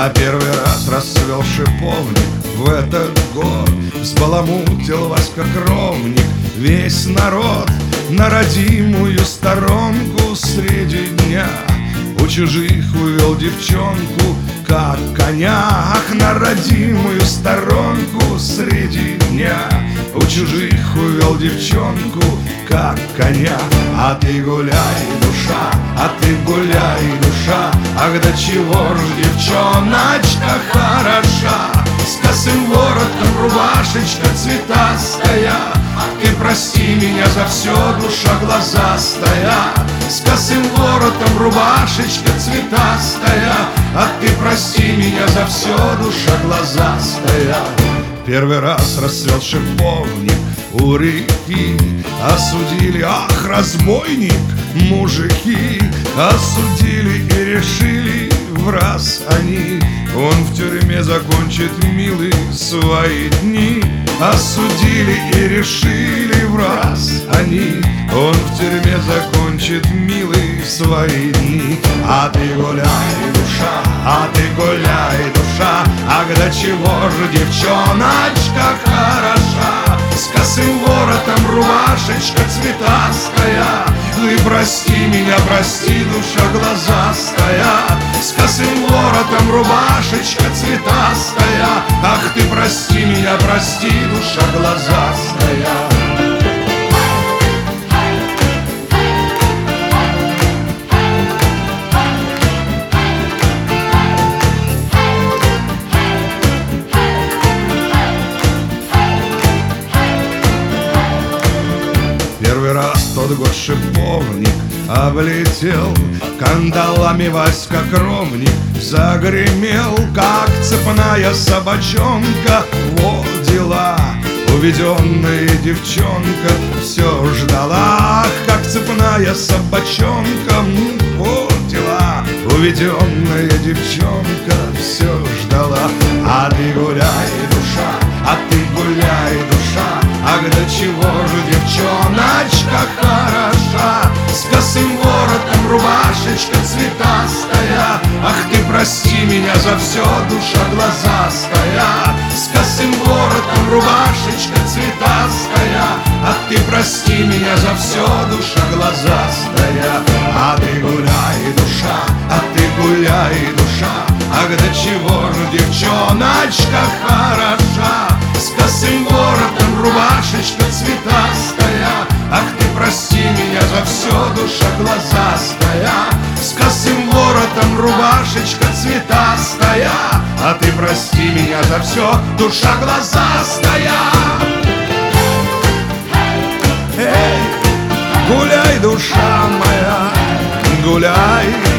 А первый раз расцвел шиповник в этот год, взбаламутил Васька Кровник весь народ на родимую сторонку среди дня. У чужих увел девчонку, как коня, ах, на родимую сторонку среди дня. У чужих увел девчонку, как коня. А ты гуляй, душа, а ты гуляй, душа, ах, до чего ж девчоночка хороша. С косым воротом рубашечка цветастая, ты прости меня за все, душа глазастая. С косым воротом рубашечка цветастая, а ты прости меня за все, душа глазастая. Первый раз расцвел шиповник у реки, осудили, ах, разбойник, мужики. Осудили и решили в раз они, он в тюрьме закончит, милый, свои дни. Осудили и решили в раз они, он в тюрьме закончит, милый, свои дни. А ты гуляй, душа, а ты гуляй, душа, ах, до чего же девчоночка хороша. С косым воротом рубашечка цветастая, ты прости меня, прости, душа глазастая. С косым воротом рубашечка цветастая, ах, ты прости меня, прости, душа глазастая. Первый раз тот год шиповник облетел, кандалами Васька Кровник загремел, как цепная собачонка. Вот дела, уведенная девчонка все ждала, как цепная собачонка. Вот дела, уведенная девчонка все ждала. А ты гуляй, душа, а ты гуляй, душа, ах, до чего же девчоночка хороша. С косым воротом рубашечка цветастая, ах, ты прости меня за все, душа глазастая. С косым воротом рубашечка цветастая, ах, ты прости меня за все, душа глазастая. А ты гуляй, душа, а ты гуляй, душа, ах, до чего же девчоночка хороша. С косым воротом рубашечка цветастая, ах, ты прости меня за все, душа глазастая. С косым воротом рубашечка цветастая, а ты прости меня за все, душа глазастая. Эй, гуляй, душа моя, гуляй.